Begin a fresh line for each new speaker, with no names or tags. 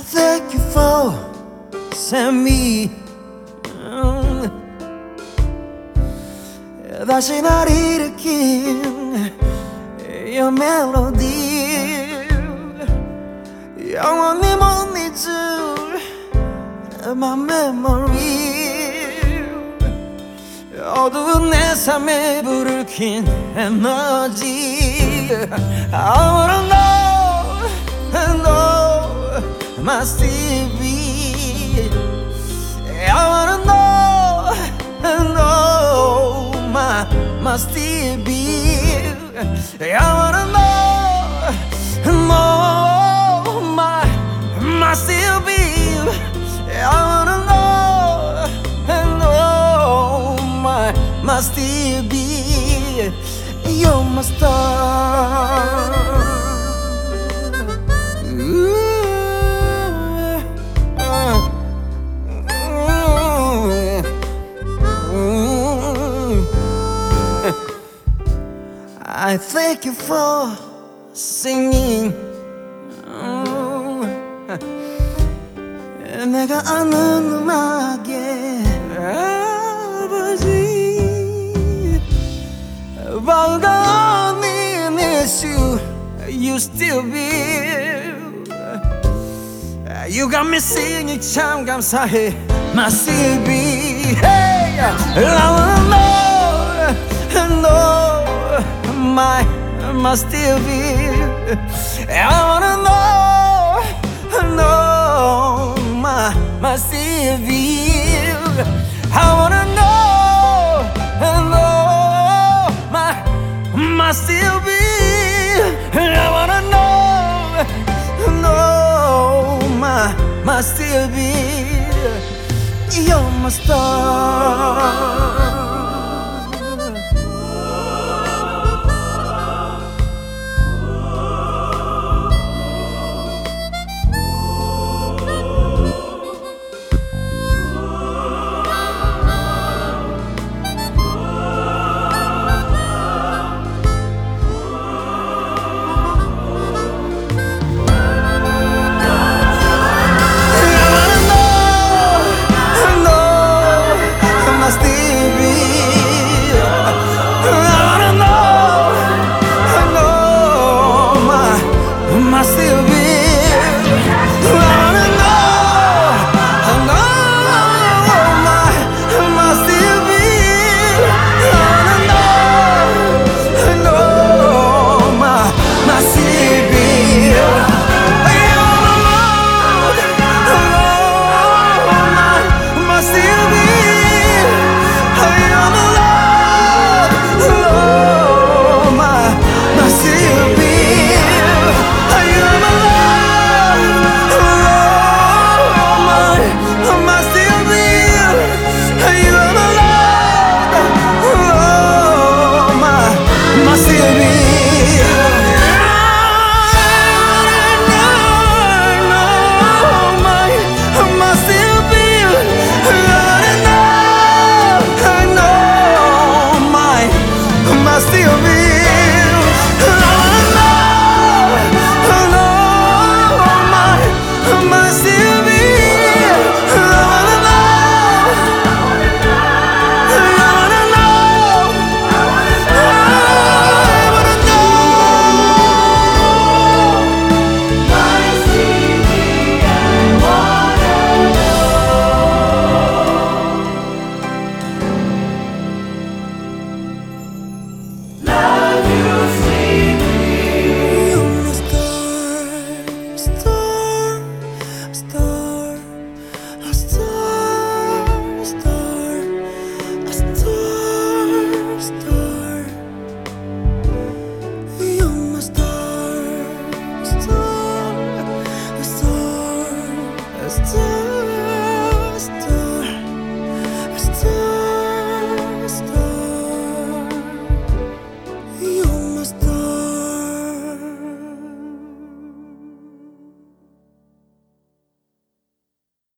thank you for sending me 다시 날 일으킨 Your melody 영원히 못 잊을 My memory 어두운 내 삶에 불을 킨 에너지 I wanna know my Stevie I wanna know my Stevie I wanna know my Stevie I wanna know my Stevie You're my star I thank you for singing 내가 아는 음악의 아버지 But I only miss you You still be You got me singing 참 감사해 My CB Hey I wanna know my Stevie I wanna know my Stevie I wanna know my Stevie I wanna know my Stevie You're my star